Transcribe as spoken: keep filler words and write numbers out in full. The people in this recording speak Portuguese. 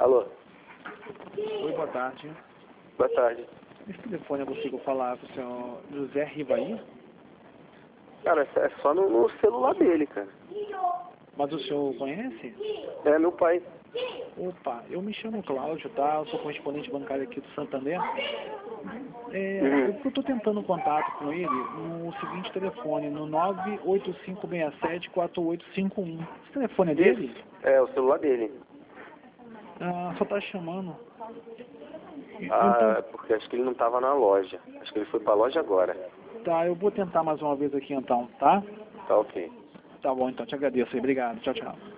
Alô? Oi, boa tarde. Boa tarde. Esse telefone eu consigo falar com o senhor José Rivaí? Cara, é só no, no celular dele, cara. Mas o senhor conhece? É meu pai. Opa, eu me chamo Cláudio, tá? Eu sou correspondente bancário aqui do Santander. É, Uhum. eu estou tentando um contato com ele no seguinte telefone, no nove oito cinco seis sete quatro oito cinco um. Esse telefone é dele? Isso. É, o celular dele. Ah, só tá chamando. Ah, Então, é porque acho que ele não tava na loja. Acho que ele foi pra loja agora. tá, eu vou tentar mais uma vez aqui então, tá? Tá ok. Tá bom, então, te agradeço aí. Obrigado. Tchau, tchau.